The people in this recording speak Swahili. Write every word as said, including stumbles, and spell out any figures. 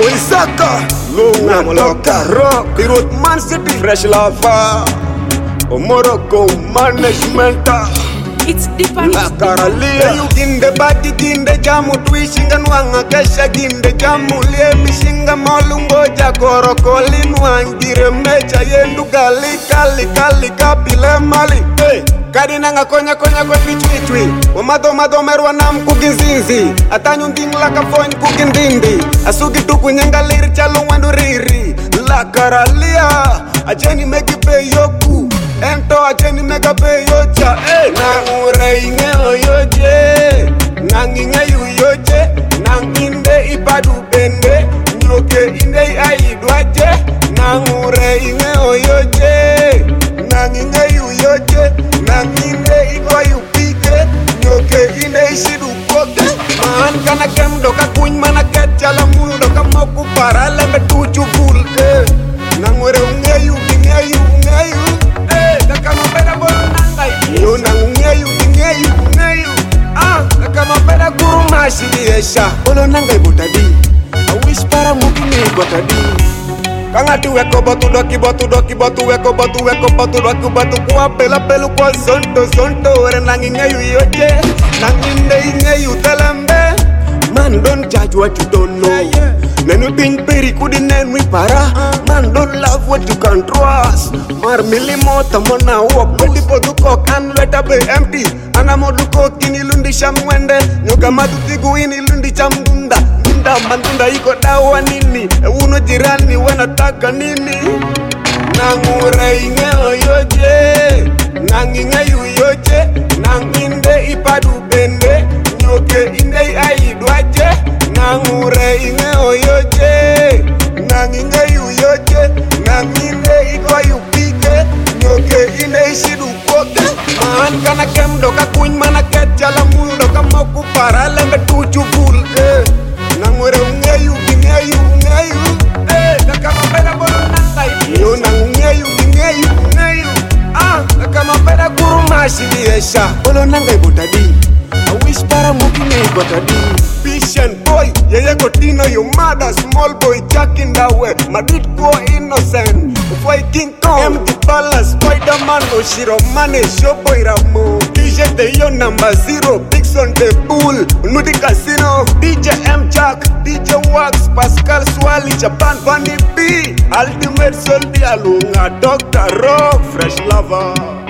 Oisaka, Lunga Doctor Rock, Pirot Man City, Fresh Lava, Morocco Management. It's deeper. La Caralia, you in the body, in the jamu, twishing and wanga, kesha, in the jamu, lie, mishinga, molungo, jakoro, colin, wang, dire, mecha, yendu, gali, kali, kali, kapile, mali, hey. Kadinanga konya konya kwa pichwi chwi Wamato mato merwa na mkukinzinzi Atanyu nding laka foin kukindindi Asuki tuku nyenga liri chalo wandu riri La Caralia Ajeni meki pe yoku Ento ajeni meka pe yocha hey. Nangure inge oyoje Nanginge yuyoje Nanginde ipadu bende Nyoke inde aidwaje Nangure inge oyoje Nanginge yuyoje Nanginde iko yupike Nyoke inde ishidu kote Maan kana kemdo kakuny mana ketchala muldo Kamoku parale metuchu vulke Nangure ungeyu, ungeyu, ungeyu Eh, nakama peda bolo nangai Yo nang ungeyu, ungeyu, ungeyu Ah, nakama peda guru mashi yesha Bolo nangai botadi I wish para mukini botadi Kangati weko botu doki botu doki botu weko botu weko botu doki botu kwa pela pelu kwa zonto zonto Ore nangi ngeyu yoje Nangi nde ngeyu telembe Man don't judge what you don't know yeah, yeah. Nenu ting peri kudi nenwi para uh. Man don't love what you can't trust Mar milimo tamona walk Wedi potu kok and let be empty Ana modu kok ini lundi shamwende Nyoka matu tigu ini lundi chamdunda Mandunda iko dawa nini Uno jirani wanataka nini Nangure inge oyoje Nanginge yuyoje Nanginde ipadu bende Nyoke inde aidwaje Nangure inge oyoje Nanginge yuyoje Nanginde iko yupike Nyoke inde ishidu kote Maan kana kemdo kakuny mana ketchala muldo Kamoku parale metuchu vulke Nangure ungeyu, ungeyu, ungeyu Eh, nakama peda bolo nangai Yo nang ungeyu, ungeyu, ungeyu Ah, nakama peda guru mashi yesha Bolo nangai botadi I wish para mukini botadi Patient boy, yeye kotino yo mother Small boy jack in the way Madrid go innocent Boy King Kong, empty palace Spider-Man, Oshiro Mane, Showboy Ramo D J the yo number zero Bigs on the pool, Nudi Casino D J M Jack, D J Wax Pascal Swali, Japan Bunny B Ultimate Soldier Lunga Doctor Rock, Fresh Lover